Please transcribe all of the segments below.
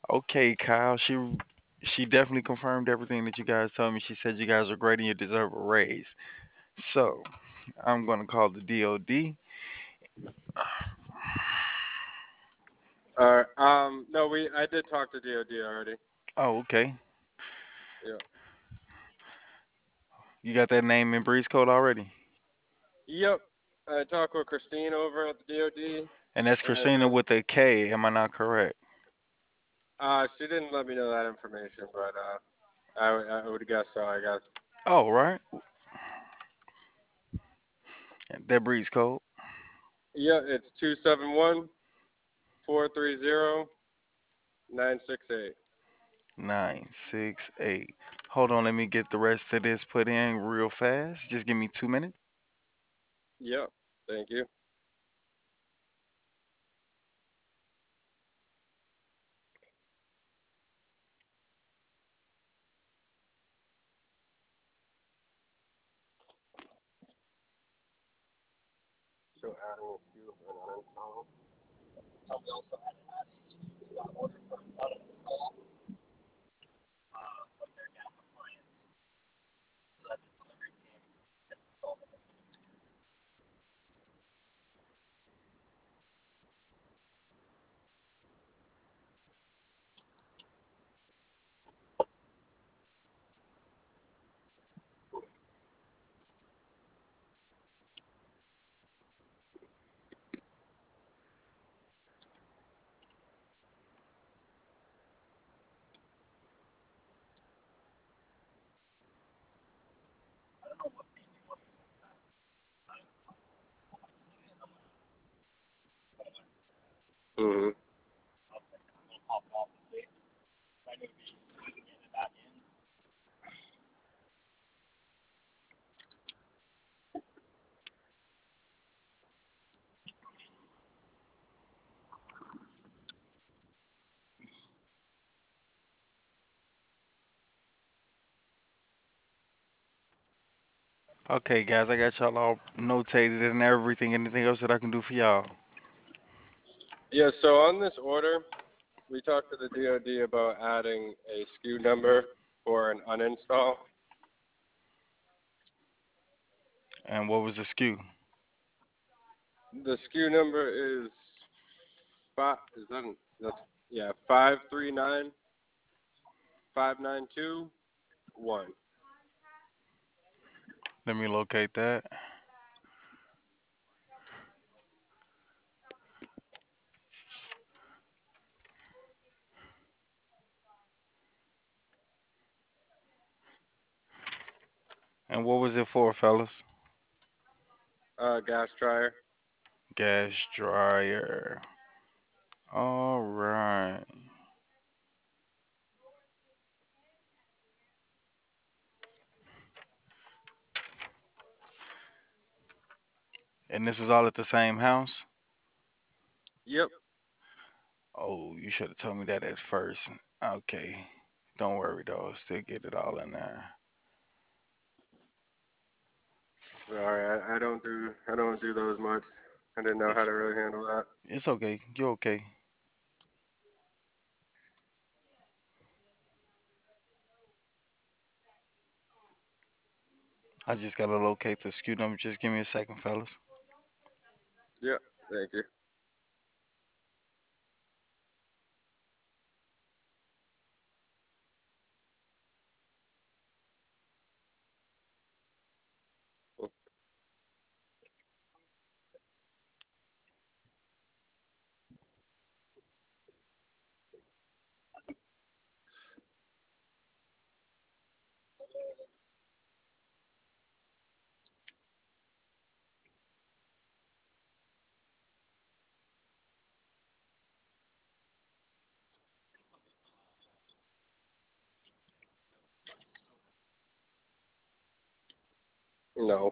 Okay, Kyle. She definitely confirmed everything that you guys told me. She said you guys are great and you deserve a raise. So I'm gonna call the DOD. No, I did talk to DOD already. Oh, okay. Yeah. You got that name in Breeze Code already, Yep. I talked with Christine over at the DOD, and that's and Christina with a K. Am I not correct? she didn't let me know that information, but I would guess so. I guess. Oh, right. That Breeze Code Yeah, it's 271-430-968. 968. Hold on, let me get the rest of this put in real fast. Just give me 2 minutes. Yep. Thank you. So adding a few for an uninstall. Mm-hmm. Okay, guys, I got y'all all notated and everything. Anything else that I can do for y'all? Yeah. So on this order, we talked to the DOD about adding a SKU number for an uninstall. And what was the SKU? The SKU number is five. Is that? That's yeah. 539-592-1. Let me locate that. And what was it for, fellas? Gas dryer. Gas dryer. All right. And this is all at the same house? Yep. Oh, you should have told me that at first. Okay. Don't worry though. Still get it all in there. Sorry, I don't do those much. I didn't know how It's to really handle that. it's okay. You're okay. I just gotta locate the SKU number. Just give me a second, fellas. Yep. Thank you. No.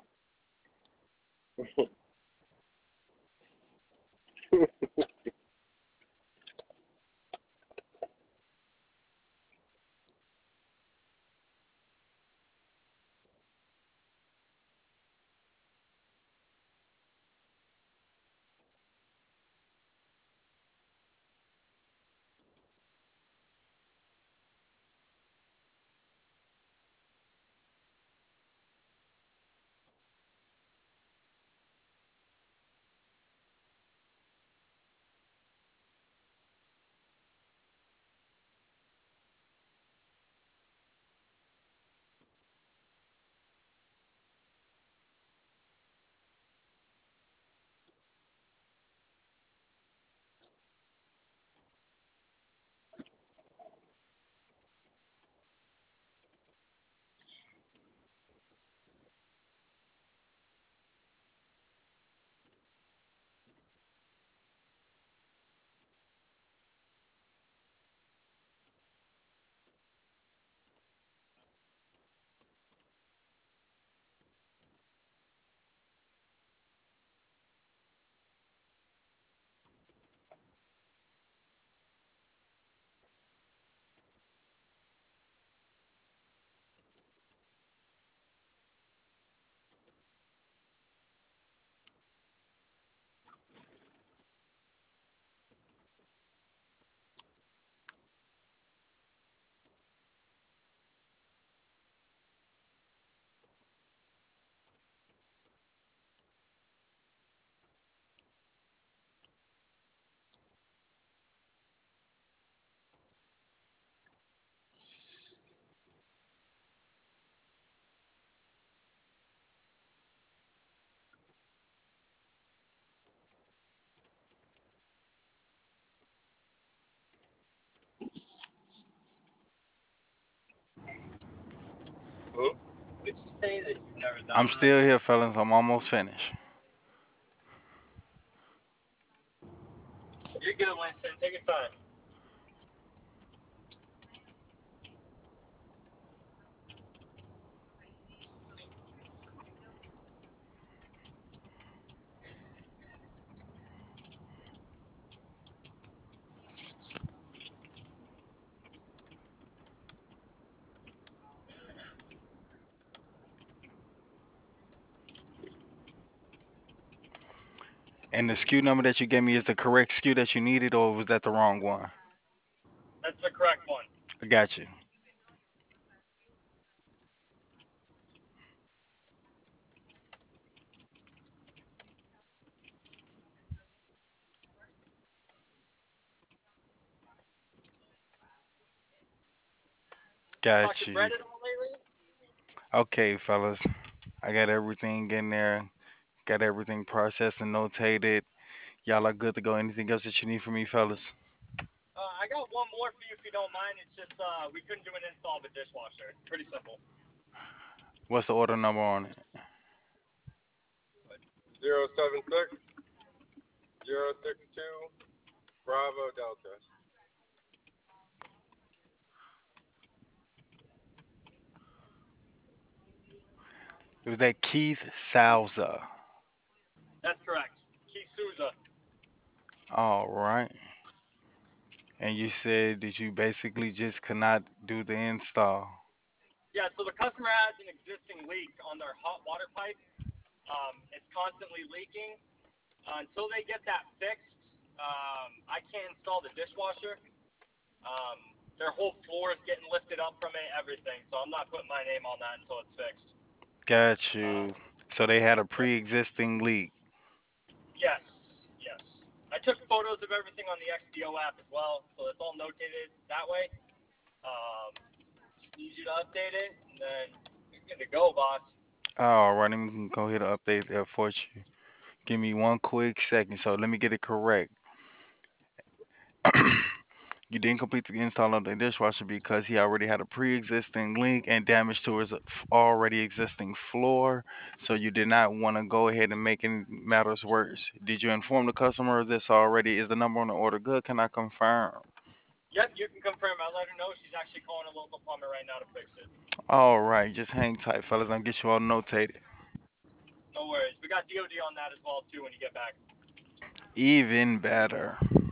Hmm? I'm still here, fellas. I'm almost finished. You're good, Winston. Take your time. And the SKU number that you gave me is the correct SKU that you needed, or was that the wrong one? That's the correct one. I got you. Got Talk to you. Brett at all lately? Okay, fellas. I got everything in there. Got everything processed and notated. Y'all are good to go. Anything else that you need from me, fellas? I got one more for you if you don't mind. It's just we couldn't do an install of a dishwasher. Pretty simple. What's the order number on it? 076 062 Bravo Delta. It was that Keith Salza. That's correct. Keith Souza. All right. And you said that you basically just could not do the install. Yeah, so the customer has an existing leak on their hot water pipe. It's constantly leaking. Until they get that fixed, I can't install the dishwasher. Their whole floor is getting lifted up from it, everything. So I'm not putting my name on that until it's fixed. Got Uh, you. So they had a yep. pre-existing leak. Yes, yes. I took photos of everything on the XDO app as well, so it's all notated that way. Um, just need you to update it, and then you're good to go, boss. All right, let me go ahead and update that for you. Give me one quick second. So let me get it correct. You didn't complete the install of the dishwasher because he already had a pre-existing leak and damage to his already existing floor. So you did not want to go ahead and make any matters worse. Did you inform the customer of this already? Is the number on the order good? Can I confirm? Yep, you can confirm. I let her know she's actually calling a local plumber right now to fix it. All right, just hang tight, fellas. I'll get you all notated. No worries. We got DOD on that as well too when you get back. Even better.